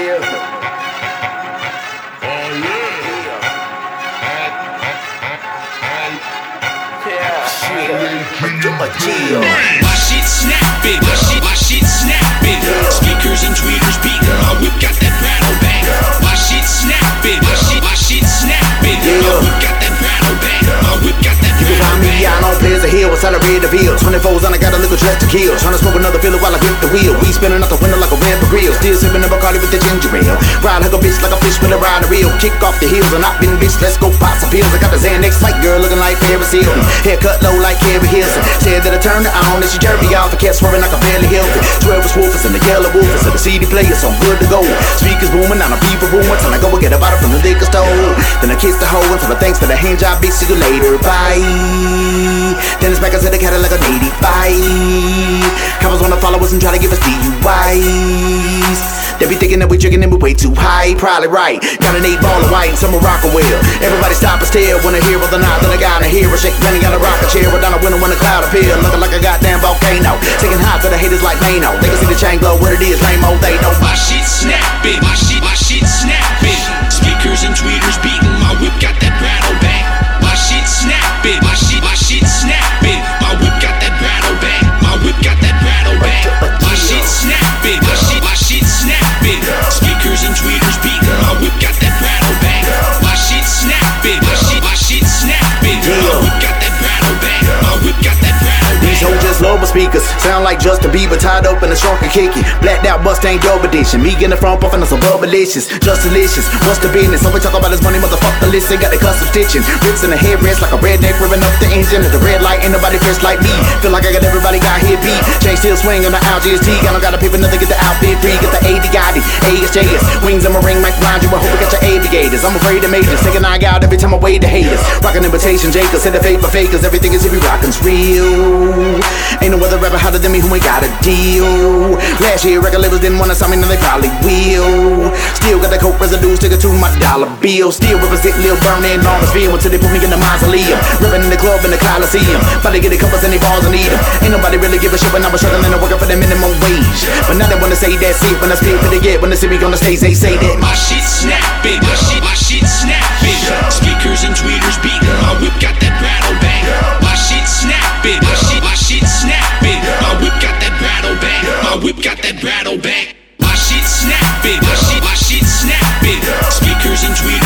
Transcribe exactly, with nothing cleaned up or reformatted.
Yeah. My shit snapping, my shit, my shit snapping. Speakers and tweeters beating, my whip got that rattle bang. My shit snapping, my shit, my shit snapping. My whip got that rattle bang. My whip got that rattle bang. I don't play as a hill, accelerate the bill. twenty-fours on, I got a little dress to kill. Tryna smoke another filler while I grip the wheel. We spinning out the window like a red grill. Still sipping a Bacardi with the ginger ale. Ride like a bitch, like a fish with a rider reel. Kick off the heels and I've been bitch. Let's go pop some pills. I got the Xanax fight girl looking like Paris Hilton. Haircut low like Carrie Hilson. Said that I turned her on and she jerked me off. I kept swerving like a barely Hilton. twelve swoofers and the yellow woofers and the C D player, so I'm good to go. Speakers booming, now the people booming till I go and get a bottle from the liquor store. Then I kiss the hoe and tell her thanks for the hand job, bitch. See you later, bye. Then it's back into the Cadillac of eighty-five. Cops wanna follow us and try to give us D U Is. They be thinking that we drinking and we way too high. Probably right. Got an eight ball of white and some Morocco well. Everybody stop and stare when I hear whether or not that I got a hero. Shake Benny got a rocket chair. We're down a window when the cloud appear. Looking like a goddamn volcano. Taking high to the haters like Mano. They can see the chain glow. What it is, lame old they know. My shit snapping, my shit, my shit snapping. Speakers and tweeters beating, my whip got that rattle bang. My shit snapping, my shit, my shit snapping. My whip got that rattle bang. My whip got that rattle bang. My shit snapping, my shit, my shit snapping. Speakers and tweeters beating, my whip got that rattle bang. My shit snapping, my shit, my shit snapping. My whip got that rattle bang. My whip got that rattle bang. These hoes just lower speakers. Sound like Justin Bieber tied up in a shrunk and kicky. Blacked out Mustang Dope Edition. Me in the front puffin' on some bubblicious. Just delicious. What's the business? All we talk about is money, motherfucker. Listen, got the custom stitching. Rips in the headrest like a redneck ripping up the engine. At the red light, ain't nobody fresh like me. Feel like I got everybody got here beat. Chain still swing on the L G S T. I don't gotta pay for nothing, get the outfit free. Get the A D Gotti, A S J S. Wings on my ring, might blind you. I hope I got your aviators. I'm afraid of majors. Taking eye out every time I wade the haters. Rockin' invitation, Jacobs. Hit the fake for fakers. Everything is if we rockin's real. Ain't no other rapper hotter than me who ain't got a deal. Last year, record labels didn't wanna sign me, now they probably will. Still got the coke residue, stick it to my dollar bill. Still represent Lil Burn and Lawrenceville until they put me in the mausoleum. Rippin' in the club in the Coliseum. But they get a couple and they balls and eat 'em. Ain't nobody really give a shit when I was struggling and working for the minimum wage. But now they wanna say that's it. When I spit, but they get when they see me on the stage, they say that my shit snapping, my shit, my shit snapping. Speakers and tweeters beating, my whip got that rattle bang. My shit snapping, my shit, my shit snapping. My whip got that rattle bang. My whip got that rattle bang. My shit snapping, my shit, my shit snapping. Speakers and tweeters.